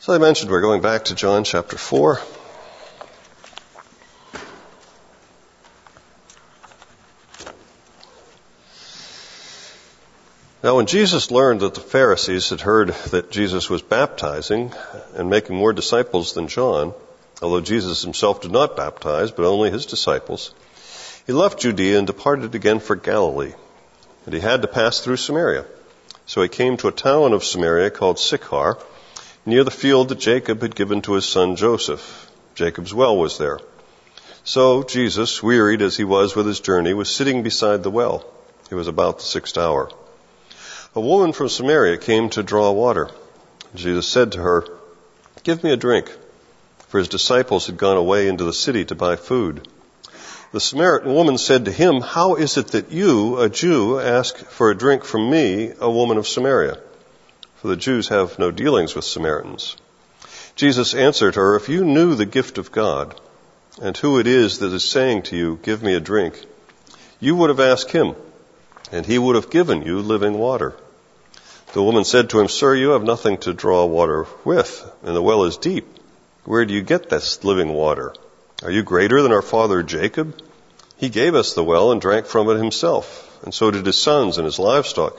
So I mentioned we're going back to John chapter 4. Now when Jesus learned that the Pharisees had heard that Jesus was baptizing and making more disciples than John, although Jesus himself did not baptize, but only his disciples, he left Judea and departed again for Galilee. And he had to pass through Samaria. So he came to a town of Samaria called Sychar, near the field that Jacob had given to his son Joseph. Jacob's well was there. So Jesus, wearied as he was with his journey, was sitting beside the well. It was about the 6th hour. A woman from Samaria came to draw water. Jesus said to her, "Give me a drink," for his disciples had gone away into the city to buy food. The Samaritan woman said to him, "How is it that you, a Jew, ask for a drink from me, a woman of Samaria? For the Jews have no dealings with Samaritans." Jesus answered her, "If you knew the gift of God, and who it is that is saying to you, 'Give me a drink,' you would have asked him, and he would have given you living water." The woman said to him, "Sir, you have nothing to draw water with, and the well is deep. Where do you get this living water? Are you greater than our father Jacob? He gave us the well and drank from it himself, and so did his sons and his livestock."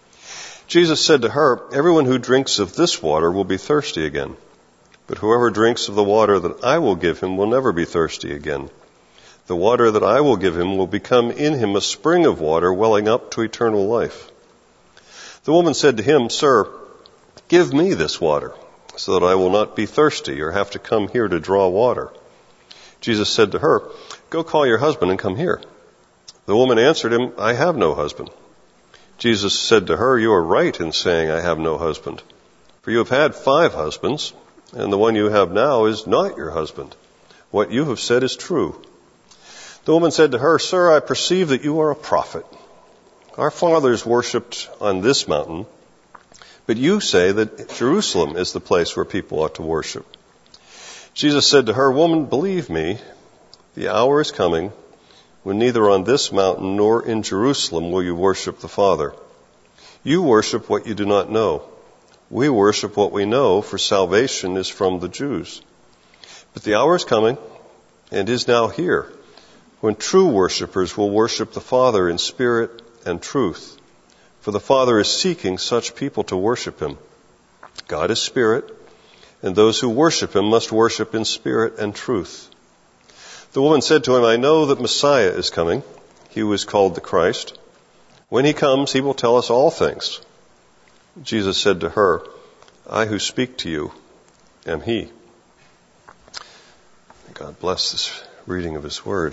Jesus said to her, "Everyone who drinks of this water will be thirsty again. But whoever drinks of the water that I will give him will never be thirsty again. The water that I will give him will become in him a spring of water welling up to eternal life." The woman said to him, "Sir, give me this water, so that I will not be thirsty or have to come here to draw water." Jesus said to her, "Go call your husband and come here." The woman answered him, "I have no husband." Jesus said to her, "You are right in saying, 'I have no husband.' For you have had 5 husbands, and the one you have now is not your husband. What you have said is true." The woman said to her, "Sir, I perceive that you are a prophet. Our fathers worshipped on this mountain, but you say that Jerusalem is the place where people ought to worship." Jesus said to her, "Woman, believe me, the hour is coming when neither on this mountain nor in Jerusalem will you worship the Father. You worship what you do not know. We worship what we know, for salvation is from the Jews. But the hour is coming, and is now here, when true worshipers will worship the Father in spirit and truth. For the Father is seeking such people to worship him. God is spirit, and those who worship him must worship in spirit and truth." The woman said to him, "I know that Messiah is coming, he who is called the Christ. When he comes, he will tell us all things." Jesus said to her, "I who speak to you am he." God bless this reading of his word.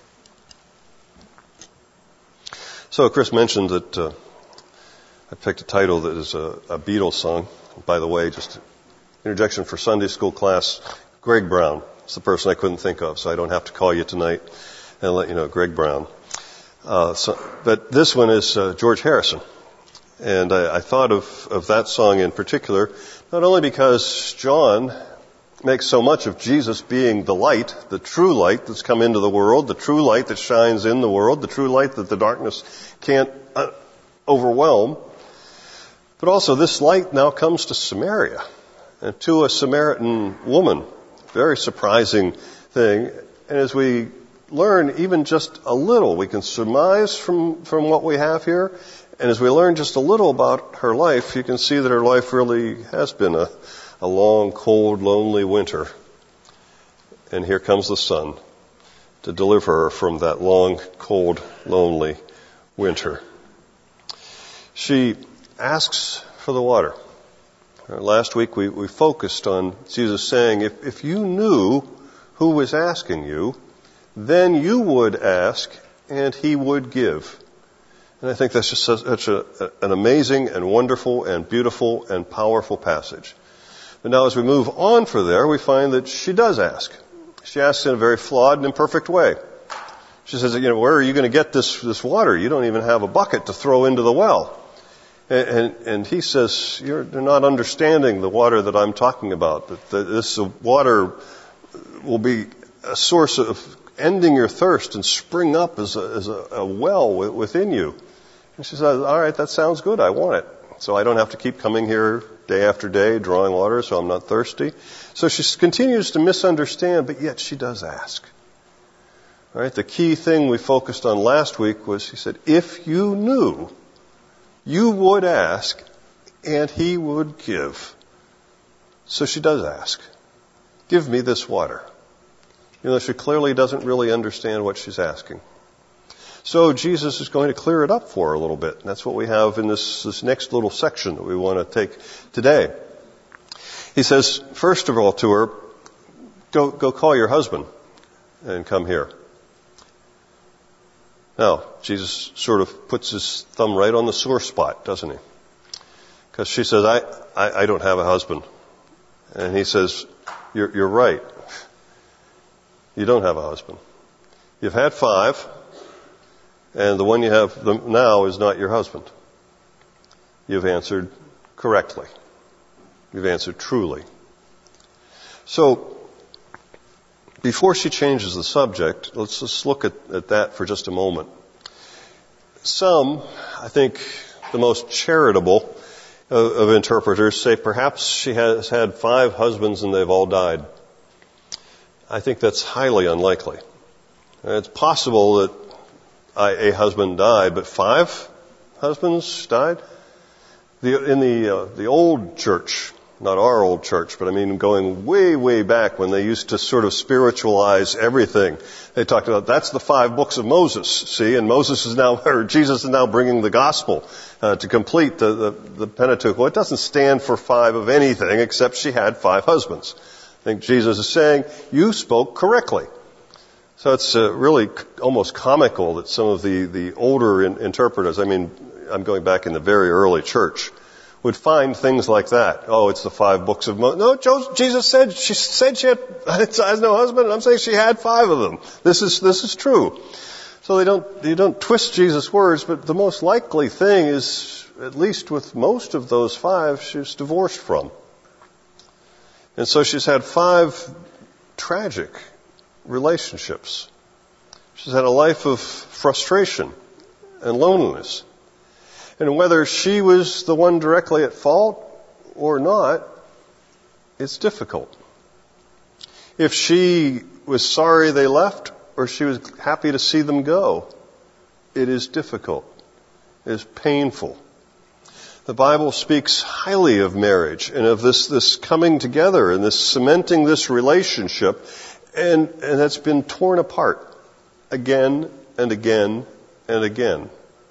So Chris mentioned that I picked a title that is a Beatles song. By the way, just interjection for Sunday school class, Greg Brown. It's the person I couldn't think of, so I don't have to call you tonight and let you know, Greg Brown. But this one is George Harrison. And I thought of that song in particular, not only because John makes so much of Jesus being the light, the true light that's come into the world, the true light that shines in the world, the true light that the darkness can't overwhelm, but also this light now comes to Samaria and to a Samaritan woman. Very surprising thing. And as we learn even just a little, we can surmise from what we have here. And as we learn just a little about her life, you can see that her life really has been a long, cold, lonely winter. And here comes the sun to deliver her from that long, cold, lonely winter. She asks for the water. Last week we focused on Jesus saying, if you knew who was asking you, then you would ask and he would give. And I think that's just such an amazing and wonderful and beautiful and powerful passage. But now as we move on from there, we find that she does ask. She asks in a very flawed and imperfect way. She says, where are you going to get this water? You don't even have a bucket to throw into the well. And he says, you're not understanding the water that I'm talking about. That this water will be a source of ending your thirst and spring up as a well within you. And she says, all right, that sounds good. I want it. So I don't have to keep coming here day after day, drawing water so I'm not thirsty. So she continues to misunderstand, but yet she does ask. All right, the key thing we focused on last week was, he said, if you knew, you would ask, and he would give. So she does ask, give me this water. You know, she clearly doesn't really understand what she's asking. So Jesus is going to clear it up for her a little bit. And that's what we have in this next little section that we want to take today. He says, first of all to her, go call your husband and come here. Now, Jesus sort of puts his thumb right on the sore spot, doesn't he? Because she says, I don't have a husband. And he says, you're right. You don't have a husband. You've had 5, and the one you have now is not your husband. You've answered correctly. You've answered truly. So, before she changes the subject, let's just look at that for just a moment. Some, I think the most charitable of interpreters, say perhaps she has had 5 husbands and they've all died. I think that's highly unlikely. It's possible that a husband died, but 5 husbands died? In the old church, not our old church, but I mean going way, way back when they used to sort of spiritualize everything. They talked about, that's the 5 books of Moses, see, and Jesus is now bringing the gospel to complete the Pentateuch. Well, it doesn't stand for 5 of anything except she had 5 husbands. I think Jesus is saying, you spoke correctly. So it's really almost comical that some of the older interpreters, I mean, I'm going back in the very early church, would find things like that. Oh, it's the 5 books of Moses. No, Jesus said she has no husband, and I'm saying she had 5 of them. This is true. So you don't twist Jesus' words, but the most likely thing is, at least with most of those 5, she's divorced from. And so she's had 5 tragic relationships. She's had a life of frustration and loneliness. And whether she was the one directly at fault or not, it's difficult. If she was sorry they left or she was happy to see them go, it is difficult. It is painful. The Bible speaks highly of marriage and of this coming together and this cementing this relationship, and that's been torn apart again and again and again.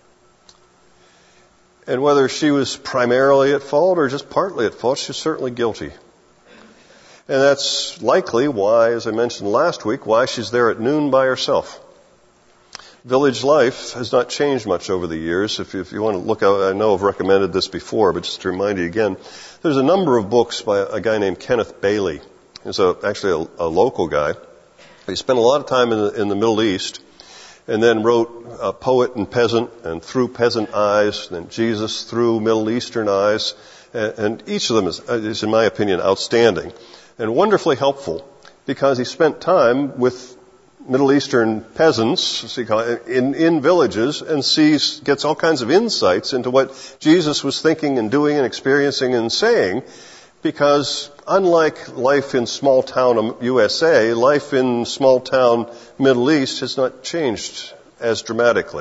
And whether she was primarily at fault or just partly at fault, she's certainly guilty. And that's likely why, as I mentioned last week, why she's there at noon by herself. Village life has not changed much over the years. If you want to look out, I know I've recommended this before, but just to remind you again, there's a number of books by a guy named Kenneth Bailey. He's actually a local guy. He spent a lot of time in the Middle East, and then wrote Poet and Peasant, and Through Peasant Eyes, and then Jesus Through Middle Eastern Eyes. And each of them is, in my opinion, outstanding and wonderfully helpful, because he spent time with Middle Eastern peasants in villages and gets all kinds of insights into what Jesus was thinking and doing and experiencing and saying, because unlike life in small town USA, life in small town Middle East has not changed as dramatically.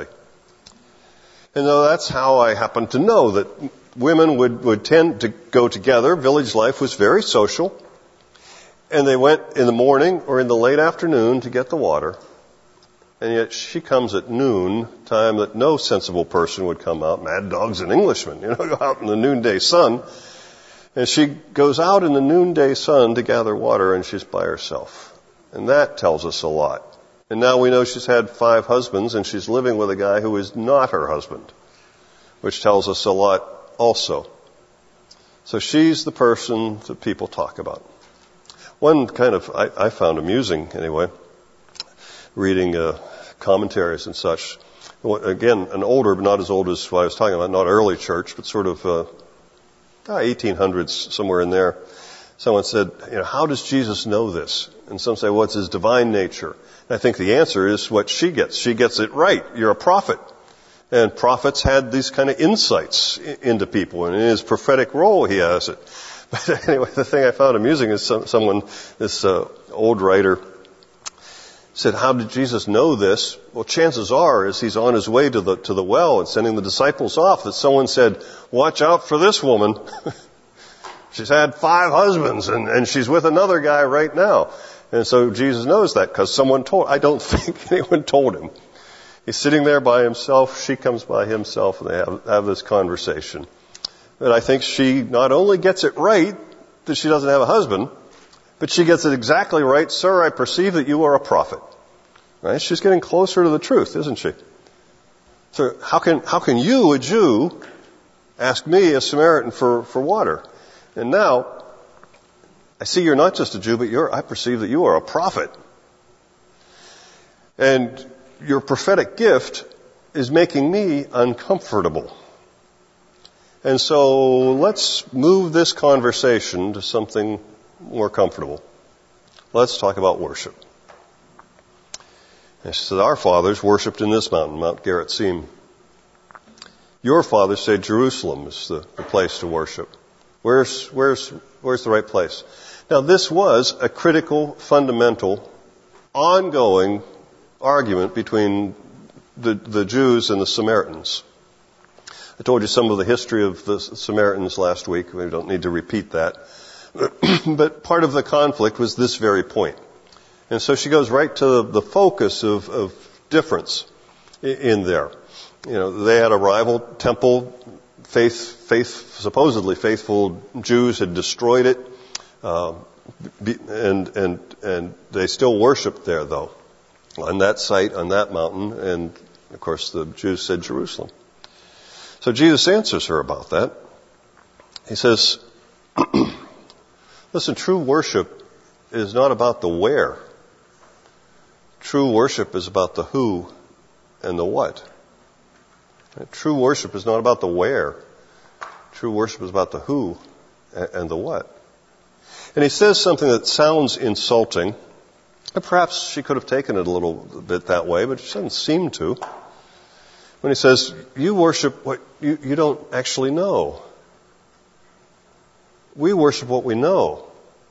And though that's how I happen to know that women would tend to go together, village life was very social, and they went in the morning or in the late afternoon to get the water, and yet she comes at noon, time that no sensible person would come out, mad dogs and Englishmen, go out in the noonday sun. And she goes out in the noonday sun to gather water, and she's by herself. And that tells us a lot. And now we know she's had 5 husbands, and she's living with a guy who is not her husband, which tells us a lot also. So she's the person that people talk about. One kind of, I found amusing anyway, reading commentaries and such. Again, an older, but not as old as what I was talking about, not early church, but sort of 1800s, somewhere in there. Someone said, how does Jesus know this? And some say, well, it's his divine nature. And I think the answer is what she gets. She gets it right. You're a prophet. And prophets had these kind of insights into people, and in his prophetic role he has it. But anyway, the thing I found amusing is this old writer said, how did Jesus know this? Well, chances are, as he's on his way to the well and sending the disciples off, that someone said, watch out for this woman. She's had 5 husbands, and she's with another guy right now. And so Jesus knows that because someone told. I don't think anyone told him. He's sitting there by himself. She comes by himself, and they have this conversation. And I think she not only gets it right that she doesn't have a husband, but she gets it exactly right. Sir, I perceive that you are a prophet. Right? She's getting closer to the truth, isn't she? So how can you, a Jew, ask me, a Samaritan, for water? And now, I see you're not just a Jew, but I perceive that you are a prophet. And your prophetic gift is making me uncomfortable. And so let's move this conversation to something more comfortable. Let's talk about worship. And she said, our fathers worshipped in this mountain, Mount Gerizim. Your fathers say Jerusalem is the place to worship. Where's the right place? Now, this was a critical, fundamental, ongoing argument between the Jews and the Samaritans. I told you some of the history of the Samaritans last week. We don't need to repeat that. But part of the conflict was this very point. And so she goes right to the focus of difference in there. You know, they had a rival temple. Supposedly faithful Jews had destroyed it. And they still worshiped there, though, on that site, on that mountain, and of course the Jews said Jerusalem. So Jesus answers her about that. He says, listen, true worship is not about the where. True worship is about the who and the what. True worship is not about the where. True worship is about the who and the what. And he says something that sounds insulting. And perhaps she could have taken it a little bit that way, but she doesn't seem to. When he says, you worship what you don't actually know. We worship what we know.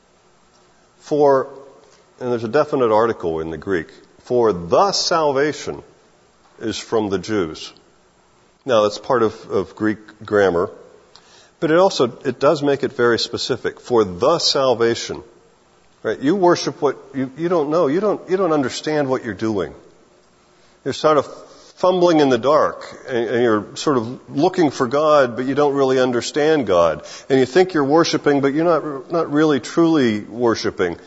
And there's a definite article in the Greek, for the salvation is from the Jews. Now, that's part of Greek grammar. But it does make it very specific. For the salvation. Right? You worship what you don't know. You don't understand what you're doing. You're sort of fumbling in the dark, and you're sort of looking for God, but you don't really understand God. And you think you're worshiping, but you're not really truly worshiping.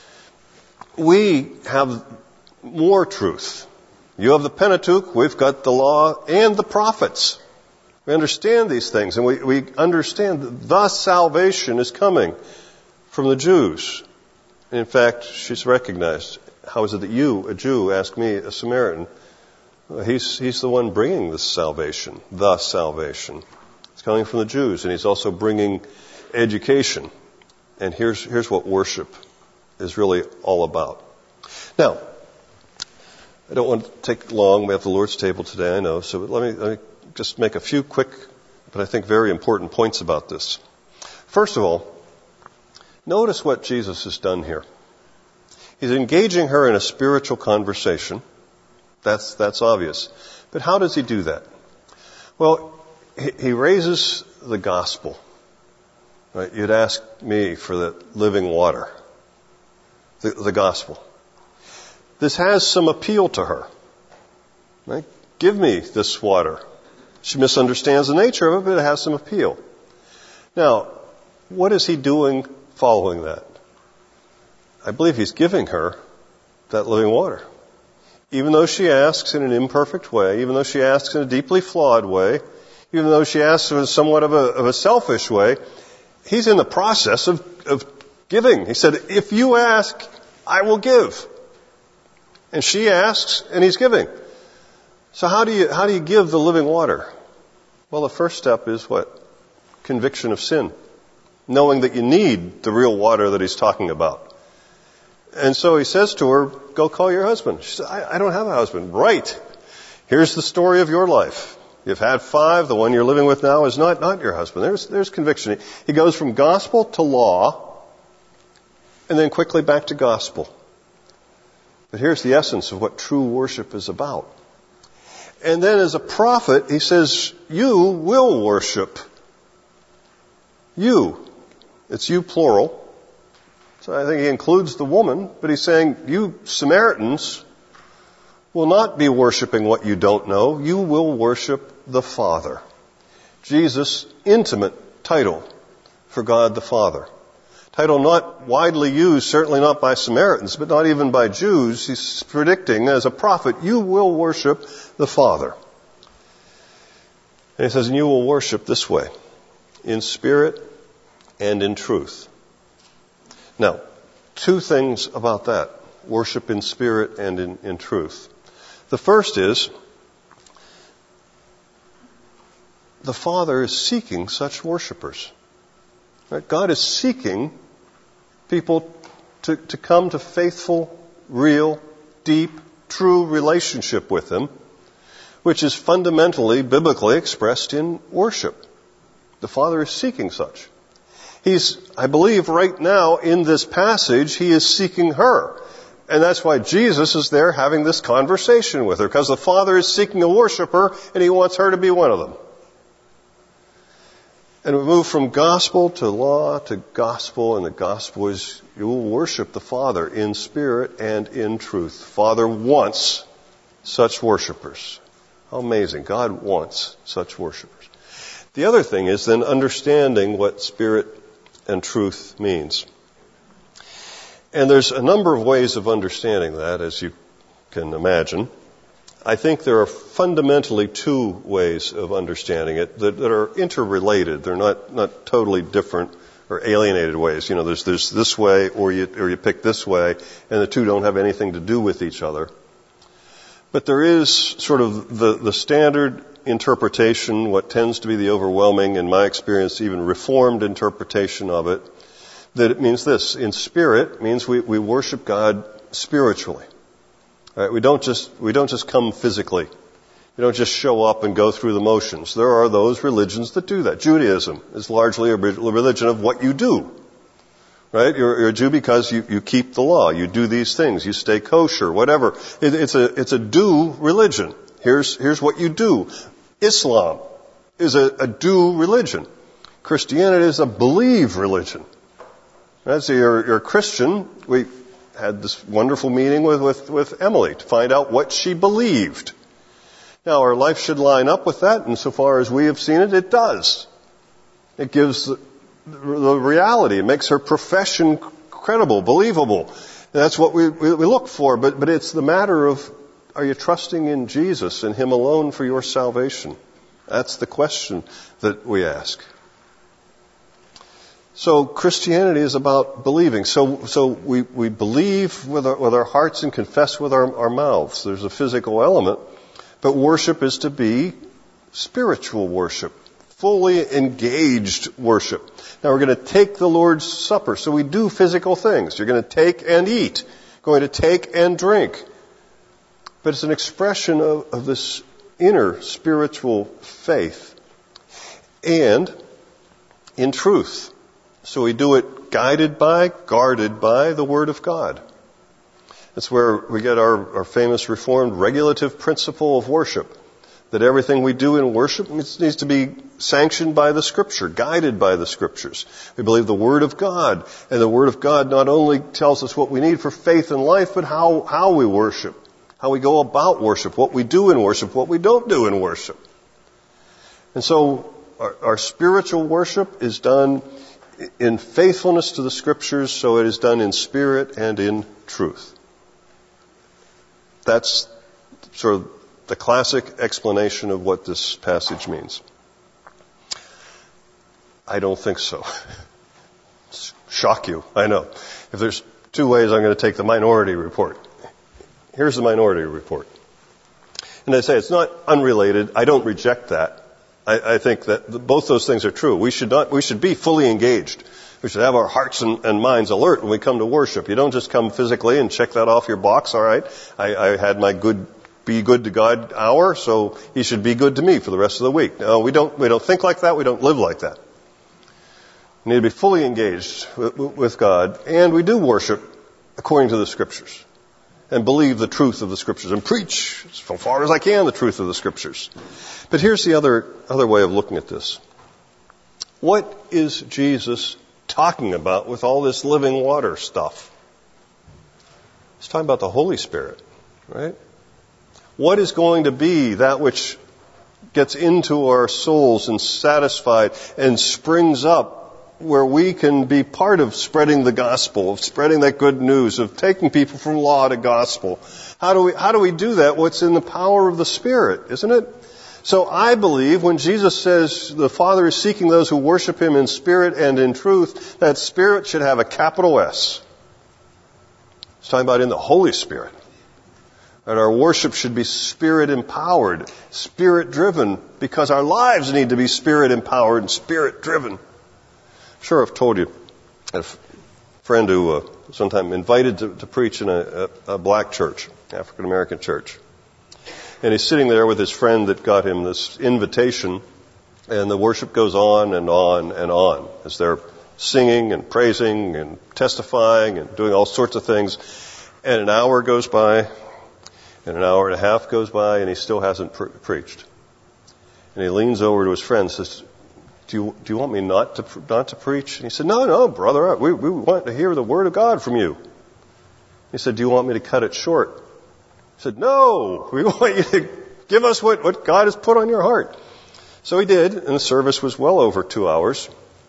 We have more truth. You have the Pentateuch, we've got the law and the prophets. We understand these things, and we understand that the salvation is coming from the Jews. And in fact, she's recognized, how is it that you, a Jew, ask me, a Samaritan? He's the one bringing this salvation, the salvation. It's coming from the Jews, and he's also bringing education. And here's what worship is really all about. Now, I don't want to take long. We have the Lord's table today, I know. So let me just make a few quick, but I think very important points about this. First of all, notice what Jesus has done here. He's engaging her in a spiritual conversation. That's obvious. But how does he do that? Well, he raises the gospel. Right? You'd ask me for the living water. The gospel. This has some appeal to her. Right? Give me this water. She misunderstands the nature of it, but it has some appeal. Now, what is he doing following that? I believe he's giving her that living water. Even though she asks in an imperfect way, even though she asks in a deeply flawed way, even though she asks in somewhat of a selfish way, he's in the process of giving. He said, if you ask, I will give. And she asks, and he's giving. So how do you give the living water? Well, the first step is what? Conviction of sin. Knowing that you need the real water that he's talking about. And so he says to her, go call your husband. She said, I don't have a husband. Right. Here's the story of your life. You've had 5. The one you're living with now is not your husband. There's conviction. He goes from gospel to law and then quickly back to gospel. But here's the essence of what true worship is about. And then as a prophet, he says, you will worship. You. It's you plural. So I think he includes the woman, but he's saying, you Samaritans will not be worshiping what you don't know. You will worship the Father. Jesus' intimate title for God the Father. Title not widely used, certainly not by Samaritans, but not even by Jews. He's predicting as a prophet, you will worship the Father. And he says, and you will worship this way, in spirit and in truth. Now, 2 things about that, worship in spirit and in truth. The first is, the Father is seeking such worshipers. Right? God is seeking people to come to faithful, real, deep, true relationship with Him, which is fundamentally, biblically expressed in worship. The Father is seeking such. He's, I believe, right now in this passage, He is seeking her. And that's why Jesus is there having this conversation with her, because the Father is seeking a worshiper, and He wants her to be one of them. And we move from gospel to law to gospel, and the gospel is you will worship the Father in spirit and in truth. Father wants such worshipers. How amazing. God wants such worshipers. The other thing is then understanding what spirit and truth means. And there's a number of ways of understanding that, as you can imagine. I think there are fundamentally 2 ways of understanding it that are interrelated. They're not totally different or alienated ways. You know, there's this way or you pick this way, and the 2 don't have anything to do with each other. But there is sort of the standard interpretation, what tends to be the overwhelming, in my experience, even reformed interpretation of it, that it means this. In spirit means we worship God spiritually. Right? We don't just come physically. We don't just show up and go through the motions. There are those religions that do that. Judaism is largely a religion of what you do. Right? You're a Jew because you keep the law. You do these things. You stay kosher, whatever. It's a do religion. Here's what you do. Islam is a do religion. Christianity is a believe religion. Right? So you're a Christian. We had this wonderful meeting with Emily to find out what she believed. Now, our life should line up with that, and so far as we have seen it, it does. It gives the reality. It makes her profession credible, believable. And that's what we look for, but it's the matter of, are you trusting in Jesus and Him alone for your salvation? That's the question that we ask. So Christianity is about believing. So we believe with our hearts and confess with our mouths. There's a physical element. But worship is to be spiritual worship. Fully engaged worship. Now we're going to take the Lord's Supper. So we do physical things. You're going to take and eat. Going to take and drink. But it's an expression of this inner spiritual faith. And in truth. So we do it guided by, guarded by the Word of God. That's where we get our famous Reformed regulative principle of worship. That everything we do in worship needs to be sanctioned by the Scripture, guided by the Scriptures. We believe the Word of God. And the Word of God not only tells us what we need for faith and life, but how we worship. How we go about worship. What we do in worship. What we don't do in worship. And so our spiritual worship is done in faithfulness to the Scriptures, so it is done in spirit and in truth. That's sort of the classic explanation of what this passage means. I don't think so. Shock you, I know. If there's 2 ways, I'm going to take the Minority Report. Here's the Minority Report. And they say it's not unrelated. I don't reject that. I think that both those things are true. We should be fully engaged. We should have our hearts and minds alert when we come to worship. You don't just come physically and check that off your box. All right, I had my good be good to God hour, so he should be good to me for the rest of the week. No, we don't think like that. We don't live like that. We need to be fully engaged with God, and we do worship according to the Scriptures and believe the truth of the Scriptures and preach, so far as I can, the truth of the Scriptures. But here's the other way of looking at this. What is Jesus talking about with all this living water stuff? He's talking about the Holy Spirit, right? What is going to be that which gets into our souls and satisfied and springs up where we can be part of spreading the gospel, of spreading that good news, of taking people from law to gospel? How do we do that? What's in the power of the Spirit, isn't it? So I believe when Jesus says the Father is seeking those who worship Him in spirit and in truth, that Spirit should have a capital S. It's talking about in the Holy Spirit. And our worship should be Spirit-empowered, Spirit-driven, because our lives need to be Spirit-empowered and Spirit-driven. Sure, I've told you, I had a friend who sometime invited to preach in a black church, African-American church. And he's sitting there with his friend that got him this invitation, and the worship goes on and on and on as they're singing and praising and testifying and doing all sorts of things. And an hour goes by, and an hour and a half goes by, and he still hasn't preached. And he leans over to his friend and says, Do you want me not to preach? And he said, No, brother, we want to hear the Word of God from you. He said, Do you want me to cut it short? He said, No, we want you to give us what God has put on your heart. So he did, and the service was well over 2 hours,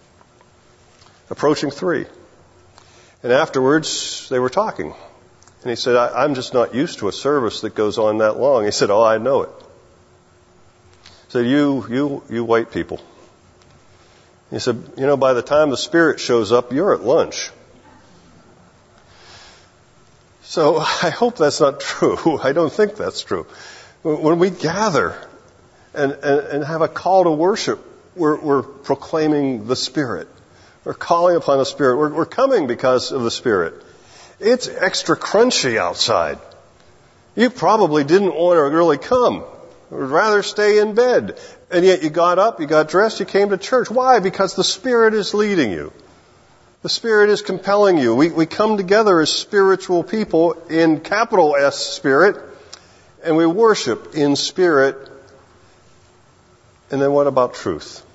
approaching 3. And afterwards, they were talking. And he said, I'm just not used to a service that goes on that long. He said, Oh, I know it. He said, you white people. He said, by the time the Spirit shows up, you're at lunch. So I hope that's not true. I don't think that's true. When we gather and have a call to worship, we're proclaiming the Spirit. We're calling upon the Spirit. We're coming because of the Spirit. It's extra crunchy outside. You probably didn't want to really come. You would rather stay in bed. And yet you got up, you got dressed, you came to church. Why? Because the Spirit is leading you. The Spirit is compelling you. We come together as spiritual people in capital S Spirit, and we worship in spirit. And then what about truth?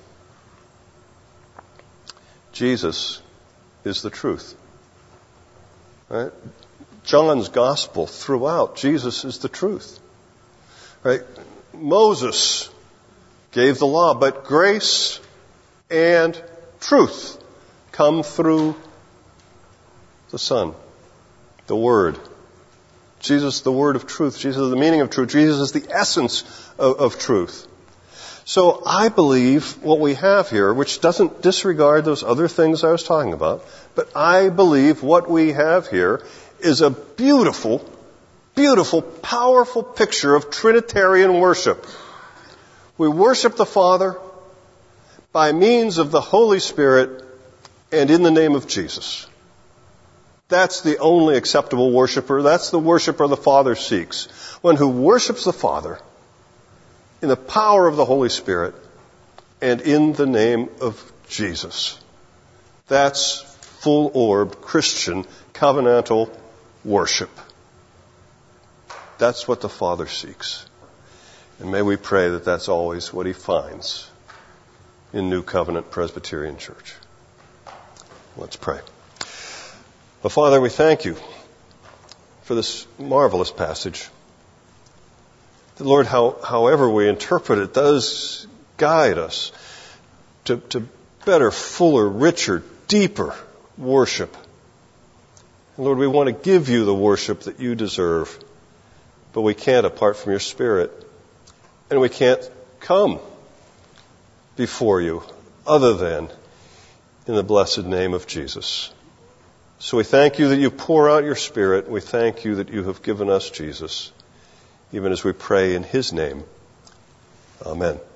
Jesus is the truth. Right? John's gospel throughout, Jesus is the truth. Right? Moses gave the law, but grace and truth come through the Son, the Word. Jesus, the Word of truth. Jesus is the meaning of truth. Jesus is the essence of truth. So I believe what we have here, which doesn't disregard those other things I was talking about, but I believe what we have here is a beautiful, beautiful, powerful picture of Trinitarian worship. We worship the Father by means of the Holy Spirit and in the name of Jesus. That's the only acceptable worshiper. That's the worshiper the Father seeks. One who worships the Father in the power of the Holy Spirit and in the name of Jesus. That's full-orbed Christian covenantal worship. That's what the Father seeks. And may we pray that that's always what He finds in New Covenant Presbyterian Church. Let's pray. Well, Father, we thank You for this marvelous passage. That, Lord, however we interpret it, does guide us to better, fuller, richer, deeper worship. And Lord, we want to give You the worship that You deserve, but we can't apart from Your Spirit. And we can't come before You other than in the blessed name of Jesus. So we thank You that You pour out Your Spirit. We thank You that You have given us Jesus, even as we pray in His name. Amen.